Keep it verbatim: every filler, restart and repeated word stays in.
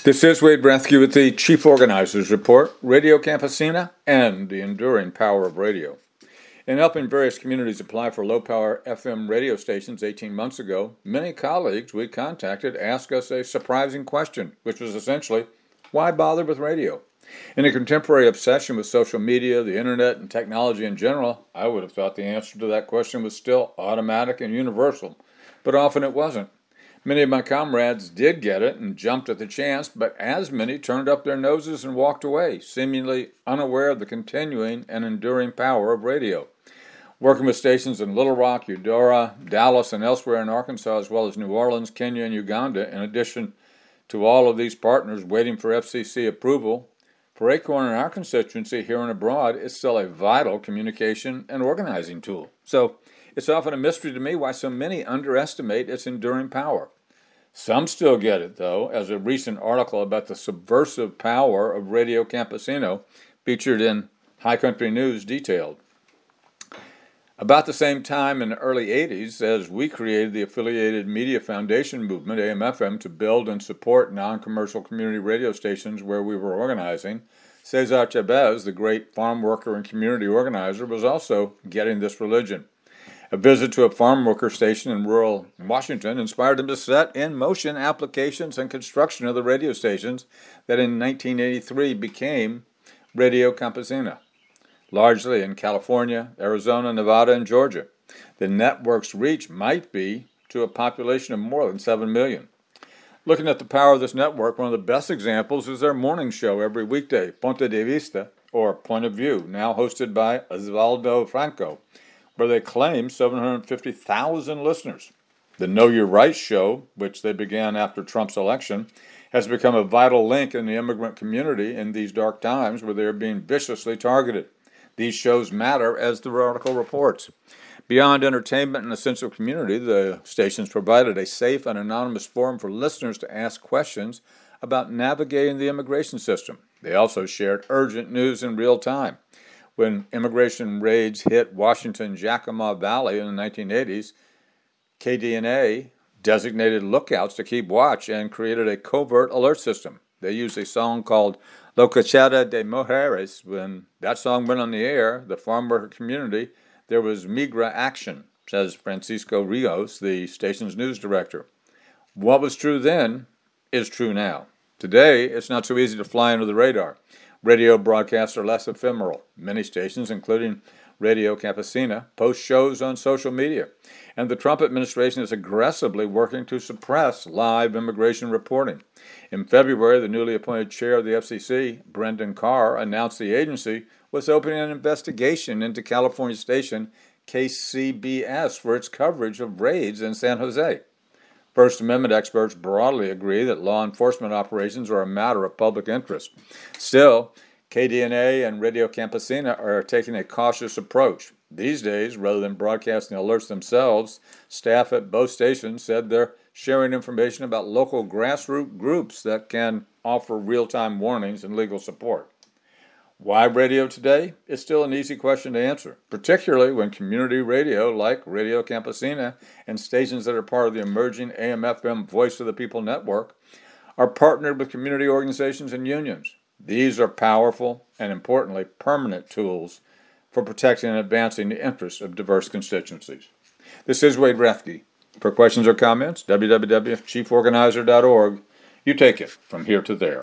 This is Wade Rathke with the Chief Organizers Report, Radio Campesina, and the enduring power of radio. In helping various communities apply for low-power F M radio stations eighteen months ago, many colleagues we contacted asked us a surprising question, which was essentially, why bother with radio? In a contemporary obsession with social media, the internet, and technology in general, I would have thought the answer to that question was still automatic and universal, but often it wasn't. Many of my comrades did get it and jumped at the chance, but as many turned up their noses and walked away, seemingly unaware of the continuing and enduring power of radio. Working with stations in Little Rock, Eudora, Dallas, and elsewhere in Arkansas, as well as New Orleans, Kenya, and Uganda, in addition to all of these partners waiting for F C C approval, for Acorn and our constituency here and abroad, it's still a vital communication and organizing tool. So it's often a mystery to me why so many underestimate its enduring power. Some still get it, though, as a recent article about the subversive power of Radio Campesino featured in High Country News detailed. About the same time in the early eighties, as we created the Affiliated Media Foundation movement, A M F M, to build and support non-commercial community radio stations where we were organizing, Cesar Chavez, the great farm worker and community organizer, was also getting this religion. A visit to a farm worker station in rural Washington inspired him to set in motion applications and construction of the radio stations that in nineteen eighty-three became Radio Campesina, largely in California, Arizona, Nevada, and Georgia. The network's reach might be to a population of more than seven million. Looking at the power of this network, one of the best examples is their morning show every weekday, Punto de Vista, or Point of View, now hosted by Osvaldo Franco, where they claim seven hundred fifty thousand listeners. The Know Your Rights show, which they began after Trump's election, has become a vital link in the immigrant community in these dark times where they are being viciously targeted. These shows matter, as the article reports. Beyond entertainment and a sense of community, the stations provided a safe and anonymous forum for listeners to ask questions about navigating the immigration system. They also shared urgent news in real time. When immigration raids hit Washington-Yakima Valley in the nineteen eighties, K D N A designated lookouts to keep watch and created a covert alert system. They used a song called La Cachada de Mujeres. When that song went on the air, the farm worker community, there was migra action, says Francisco Rios, the station's news director. What was true then is true now. Today, it's not so easy to fly under the radar. Radio broadcasts are less ephemeral. Many stations, including Radio Campesina, post shows on social media, and the Trump administration is aggressively working to suppress live immigration reporting. In February, the newly appointed chair of the F C C, Brendan Carr, announced the agency was opening an investigation into California station K C B S for its coverage of raids in San Jose. First Amendment experts broadly agree that law enforcement operations are a matter of public interest. Still, K D N A and Radio Campesina are taking a cautious approach. These days, rather than broadcasting alerts themselves, staff at both stations said they're sharing information about local grassroots groups that can offer real-time warnings and legal support. Why radio today? It's still an easy question to answer, particularly when community radio like Radio Campesina and stations that are part of the emerging A M F M Voice of the People network are partnered with community organizations and unions. These are powerful and, importantly, permanent tools for protecting and advancing the interests of diverse constituencies. This is Wade Rathke. For questions or comments, w w w dot chief organizer dot org. You take it from here to there.